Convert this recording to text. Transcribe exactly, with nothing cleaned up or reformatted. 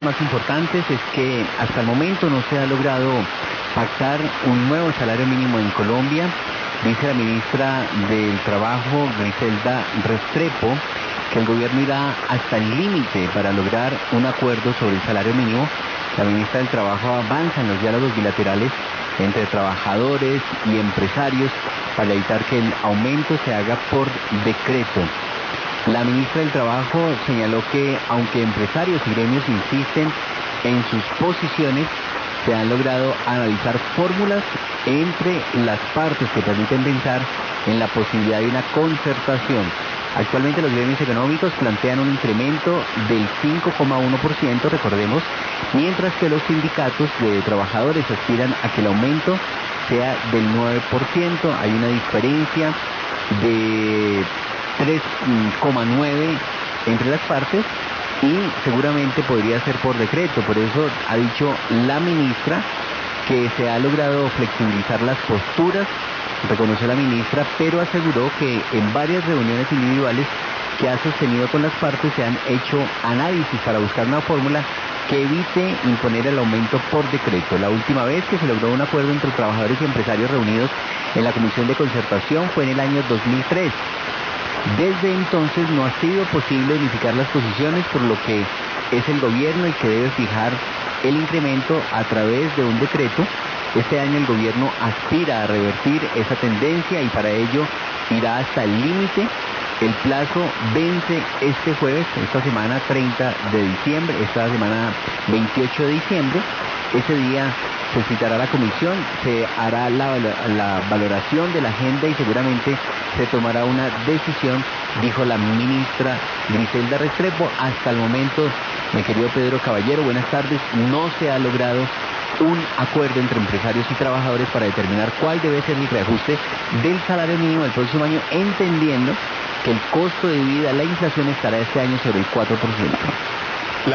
más importantes es que hasta el momento no se ha logrado pactar un nuevo salario mínimo en Colombia. Dice la ministra del Trabajo, Griselda Restrepo, que el gobierno irá hasta el límite para lograr un acuerdo sobre el salario mínimo. La ministra del Trabajo avanza en los diálogos bilaterales entre trabajadores y empresarios para evitar que el aumento se haga por decreto. La ministra del Trabajo señaló que aunque empresarios y gremios insisten en sus posiciones, se han logrado analizar fórmulas entre las partes que permiten pensar en la posibilidad de una concertación. Actualmente los gremios económicos plantean un incremento del cinco coma uno por ciento, recordemos, mientras que los sindicatos de trabajadores aspiran a que el aumento sea del nueve por ciento. Hay una diferencia de tres coma nueve entre las partes y seguramente podría ser por decreto. Por eso ha dicho la ministra que se ha logrado flexibilizar las posturas, reconoció la ministra, pero aseguró que en varias reuniones individuales que ha sostenido con las partes se han hecho análisis para buscar una fórmula que evite imponer el aumento por decreto. La última vez que se logró un acuerdo entre trabajadores y empresarios reunidos en la Comisión de Concertación fue en el año dos mil tres. Desde entonces no ha sido posible unificar las posiciones, por lo que es el gobierno el que debe fijar el incremento a través de un decreto. Este año el gobierno aspira a revertir esa tendencia y para ello irá hasta el límite. El plazo vence este jueves, esta semana treinta de diciembre, esta semana veintiocho de diciembre. Ese día se citará la comisión, se hará la, la valoración de la agenda y seguramente se tomará una decisión, dijo la ministra Griselda Restrepo. Hasta el momento, mi querido Pedro Caballero, buenas tardes, no se ha logrado un acuerdo entre empresarios y trabajadores para determinar cuál debe ser el reajuste del salario mínimo del próximo año, entendiendo que el costo de vida, la inflación estará este año sobre el cuatro por ciento.